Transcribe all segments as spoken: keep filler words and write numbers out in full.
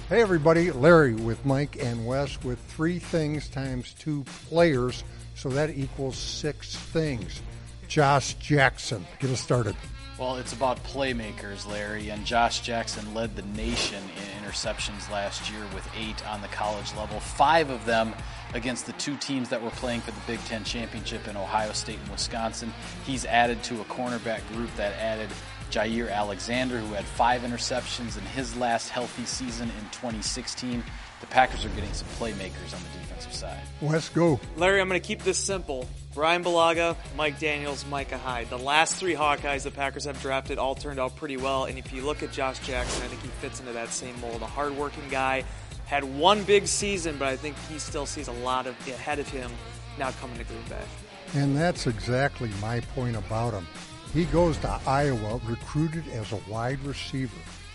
Hey everybody, Larry with Mike and Wes with three things times two players, so that equals six things. Josh Jackson, get us started. Well, it's about playmakers, Larry, and Josh Jackson led the nation in interceptions last year with eight on the college level, five of them against the two teams that were playing for the Big Ten Championship in Ohio State and Wisconsin. He's added to a cornerback group that added Jair Alexander, who had five interceptions in his last healthy season in twenty sixteen. The Packers are getting some playmakers on the defensive side. Let's go. Larry, I'm going to keep this simple. Brian Bulaga, Mike Daniels, Micah Hyde. The last three Hawkeyes the Packers have drafted all turned out pretty well, and if you look at Josh Jackson, I think he fits into that same mold. A hardworking guy, had one big season, but I think he still sees a lot of ahead of him now coming to Green Bay. And that's exactly my point about him. He goes to Iowa recruited as a wide receiver.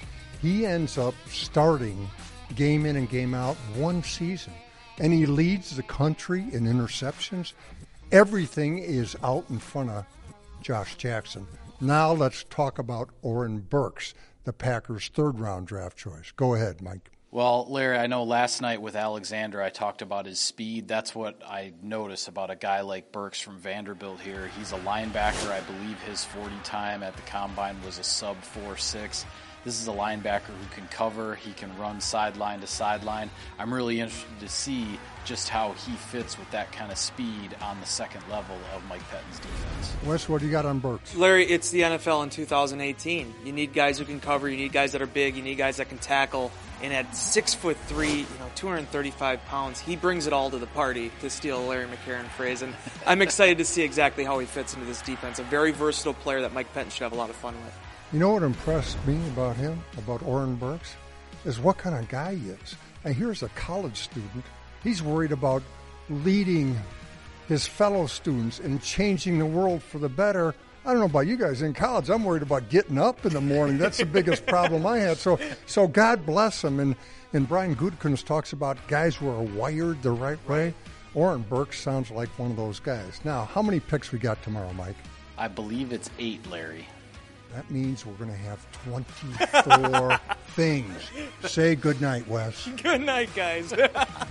He ends up starting game in and game out one season, and he leads the country in interceptions. Everything is out in front of Josh Jackson. Now let's talk about Oren Burks, the Packers' third-round draft choice. Go ahead, Mike. Well, Larry, I know last night with Alexander I talked about his speed. That's what I notice about a guy like Burks from Vanderbilt here. He's a linebacker. I believe his forty time at the Combine was a sub four six. This is a linebacker who can cover. He can run sideline to sideline. I'm really interested to see just how he fits with that kind of speed on the second level of Mike Pettine's defense. Wes, what do you got on Burks? Larry, it's the N F L in two thousand eighteen. You need guys who can cover. You need guys that are big. You need guys that can tackle. And at six foot three, you know, two hundred thirty-five pounds, he brings it all to the party, to steal a Larry McCarron phrase. And I'm excited to see exactly how he fits into this defense. A very versatile player that Mike Pettin should have a lot of fun with. You know what impressed me about him, about Oren Burks, is what kind of guy he is. And here's a college student. He's worried about leading his fellow students and changing the world for the better. I don't know about you guys in college. I'm worried about getting up in the morning. That's the biggest problem I had. So so God bless him. And, and Brian Gutekunst talks about guys who are wired the right way. Oren Burks sounds like one of those guys. Now, how many picks we got tomorrow, Mike? I believe it's eight, Larry. That means we're going to have twenty-four things. Say good night, Wes. Good night, guys.